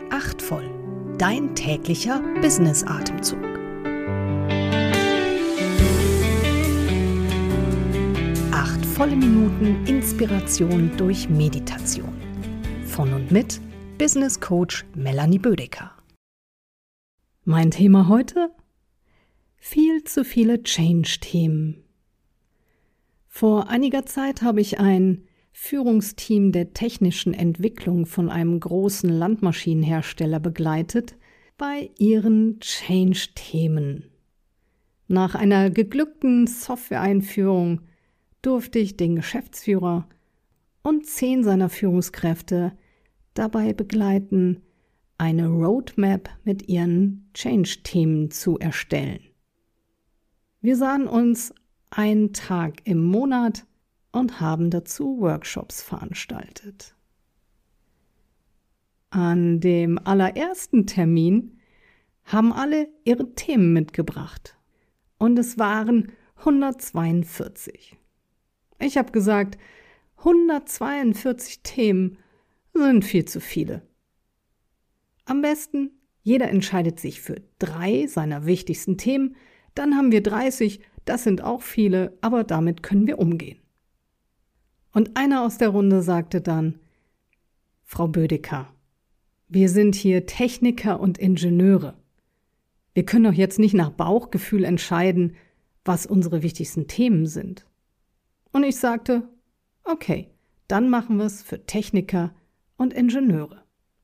Achtvoll, dein täglicher Business-Atemzug. Achtvolle Minuten Inspiration durch Meditation. Von und mit Business Coach Melanie Bödecker. Mein Thema heute? Viel zu viele Change-Themen. Vor einiger Zeit habe ich ein Führungsteam der technischen Entwicklung von einem großen Landmaschinenhersteller begleitet bei ihren Change-Themen. Nach einer geglückten Software-Einführung durfte ich den Geschäftsführer und 10 seiner Führungskräfte dabei begleiten, eine Roadmap mit ihren Change-Themen zu erstellen. Wir sahen uns einen Tag im Monat und haben dazu Workshops veranstaltet. An dem allerersten Termin haben alle ihre Themen mitgebracht und es waren 142. Ich habe gesagt, 142 Themen sind viel zu viele. Am besten, jeder entscheidet sich für 3 seiner wichtigsten Themen, dann haben wir 30, das sind auch viele, aber damit können wir umgehen. Und einer aus der Runde sagte dann: Frau Bödecker, wir sind hier Techniker und Ingenieure. Wir können doch jetzt nicht nach Bauchgefühl entscheiden, was unsere wichtigsten Themen sind. Und ich sagte, okay, dann machen wir es für Techniker und Ingenieure.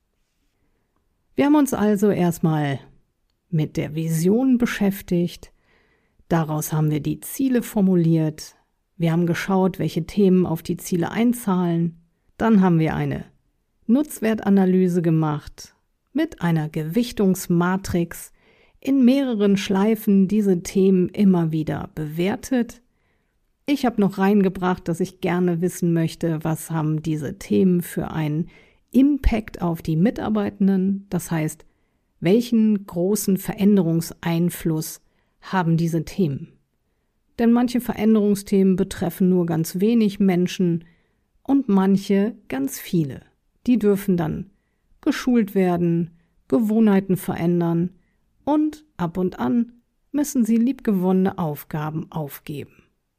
Wir haben uns also erstmal mit der Vision beschäftigt, daraus haben wir die Ziele formuliert, wir haben geschaut, welche Themen auf die Ziele einzahlen, dann haben wir eine Nutzwertanalyse gemacht mit einer Gewichtungsmatrix, in mehreren Schleifen diese Themen immer wieder bewertet. Ich habe noch reingebracht, dass ich gerne wissen möchte, was haben diese Themen für einen Impact auf die Mitarbeitenden, das heißt, welchen großen Veränderungseinfluss haben diese Themen. Denn manche Veränderungsthemen betreffen nur ganz wenig Menschen und manche ganz viele. Die dürfen dann geschult werden, Gewohnheiten verändern und ab und an müssen sie liebgewonnene Aufgaben aufgeben.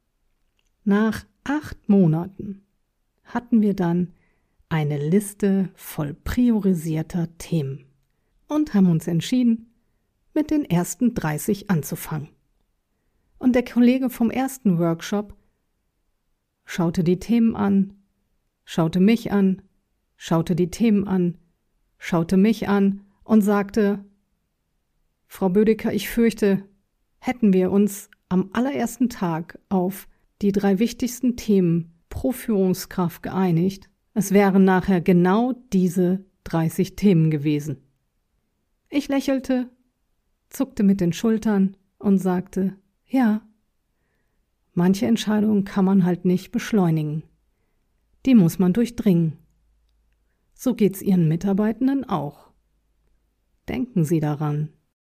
Nach 8 Monaten hatten wir dann eine Liste voll priorisierter Themen und haben uns entschieden, mit den ersten 30 anzufangen. Und der Kollege vom ersten Workshop schaute die Themen an, schaute mich an, schaute die Themen an, schaute mich an und sagte: Frau Bödecker, ich fürchte, hätten wir uns am allerersten Tag auf die 3 wichtigsten Themen pro Führungskraft geeinigt, es wären nachher genau diese 30 Themen gewesen. Ich lächelte, zuckte mit den Schultern und sagte: Ja, manche Entscheidungen kann man halt nicht beschleunigen. Die muss man durchdringen. So geht's Ihren Mitarbeitenden auch. Denken Sie daran.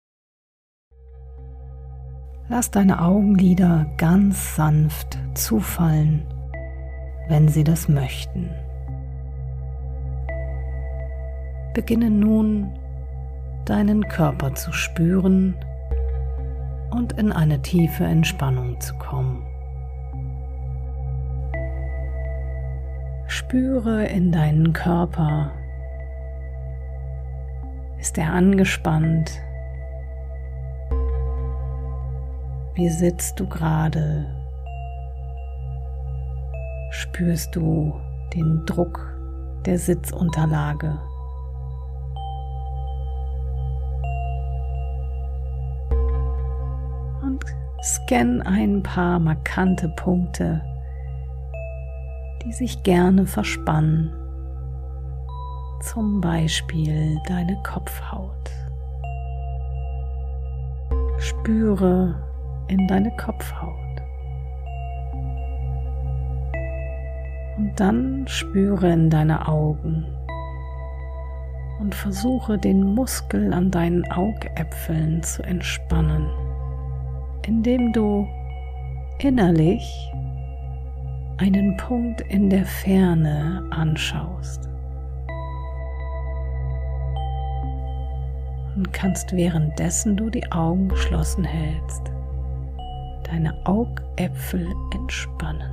Lass deine Augenlider ganz sanft zufallen, wenn sie das möchten. Beginne nun, deinen Körper zu spüren und in eine tiefe Entspannung zu kommen. Spüre in deinen Körper. Ist er angespannt? Wie sitzt du gerade? Spürst du den Druck der Sitzunterlage? Und scann ein paar markante Punkte, die sich gerne verspannen. Zum Beispiel deine Kopfhaut. Spüre in deine Kopfhaut. Und dann spüre in deine Augen und versuche den Muskel an deinen Augäpfeln zu entspannen, indem du innerlich einen Punkt in der Ferne anschaust. und kannst währenddessen du die Augen geschlossen hältst, deine Augäpfel entspannen.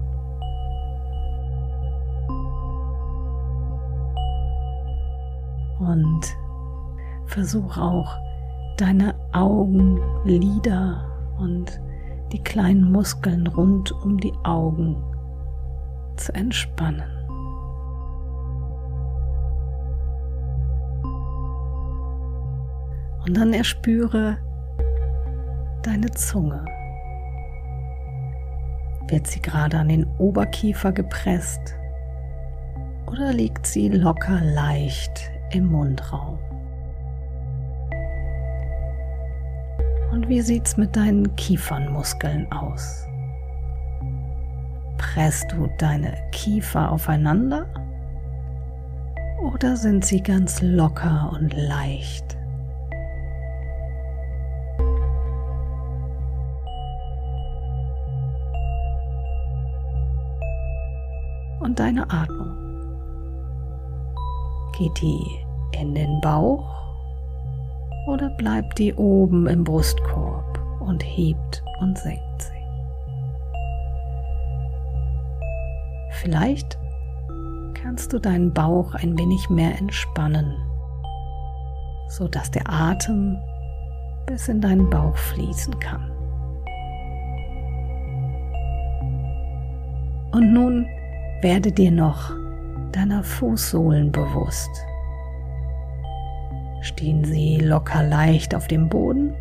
Und versuch auch deine Augenlider und die kleinen Muskeln rund um die Augen zu entspannen. Und dann erspüre deine Zunge. Wird sie gerade an den Oberkiefer gepresst oder liegt sie locker leicht im Mundraum? Und wie sieht's mit deinen Kiefernmuskeln aus? Presst du deine Kiefer aufeinander oder sind sie ganz locker und leicht? Und deine Atmung. Geht die in den Bauch oder bleibt die oben im Brustkorb und hebt und senkt sich? Vielleicht kannst du deinen Bauch ein wenig mehr entspannen, sodass der Atem bis in deinen Bauch fließen kann. Und nun werde dir noch deiner Fußsohlen bewusst. Stehen sie locker leicht auf dem Boden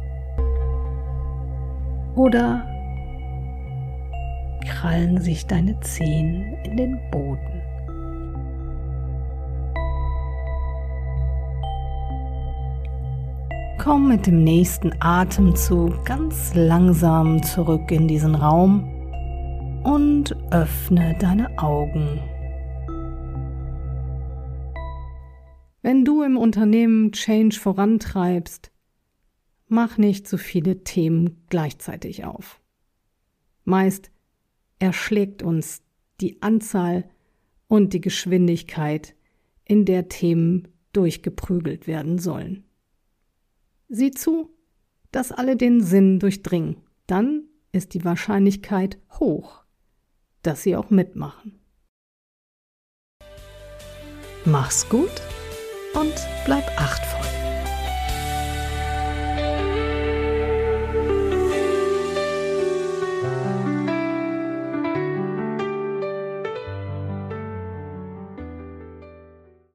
oder krallen sich deine Zehen in den Boden? Komm mit dem nächsten Atemzug ganz langsam zurück in diesen Raum und öffne deine Augen. Wenn du im Unternehmen Change vorantreibst, mach nicht so viele Themen gleichzeitig auf. Meist erschlägt uns die Anzahl und die Geschwindigkeit, in der Themen durchgeprügelt werden sollen. Sieh zu, dass alle den Sinn durchdringen. Dann ist die Wahrscheinlichkeit hoch, dass sie auch mitmachen. Mach's gut und bleib achtvoll.